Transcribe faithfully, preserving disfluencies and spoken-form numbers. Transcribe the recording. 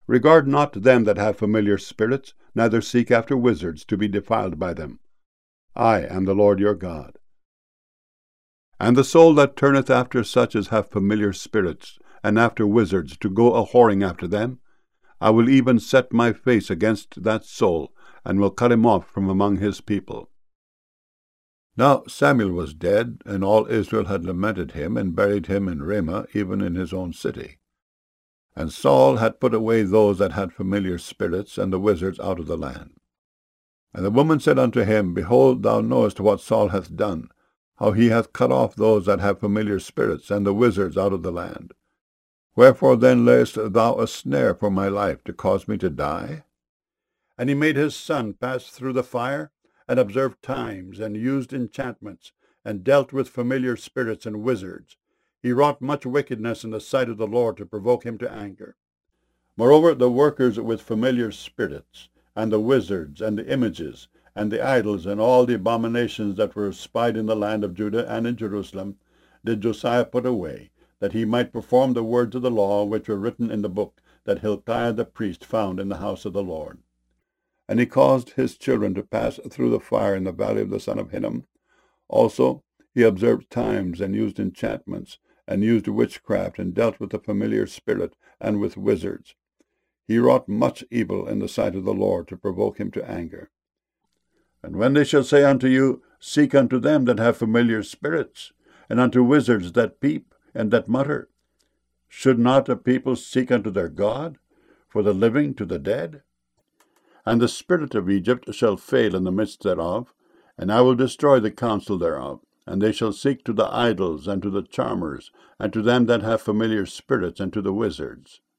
Regard not them that have familiar spirits, neither seek after wizards to be defiled by them. I am the Lord your God. And the soul that turneth after such as have familiar spirits, and after wizards, to go a-whoring after them, I will even set my face against that soul, and will cut him off from among his people. Now Samuel was dead, and all Israel had lamented him, and buried him in Ramah, even in his own city. And Saul had put away those that had familiar spirits, and the wizards out of the land. And the woman said unto him, Behold, thou knowest what Saul hath done, how he hath cut off those that have familiar spirits, and the wizards out of the land. Wherefore then layest thou a snare for my life, to cause me to die? And he made his son pass through the fire, and observed times, and used enchantments, and dealt with familiar spirits and wizards. He wrought much wickedness in the sight of the Lord, to provoke him to anger. Moreover, the workers with familiar spirits, and the wizards, and the images, and the idols, and all the abominations that were espied in the land of Judah and in Jerusalem, did Josiah put away, that he might perform the words of the law which were written in the book that Hilkiah the priest found in the house of the Lord. And he caused his children to pass through the fire in the valley of the son of Hinnom. Also he observed times, and used enchantments, and used witchcraft, and dealt with the familiar spirit, and with wizards. He wrought much evil in the sight of the Lord, to provoke him to anger. And when they shall say unto you, Seek unto them that have familiar spirits, and unto wizards that peep, and that mutter, should not a people seek unto their God, for the living to the dead? And the spirit of Egypt shall fail in the midst thereof, and I will destroy the counsel thereof. And they shall seek to the idols, and to the charmers, and to them that have familiar spirits, and to the wizards.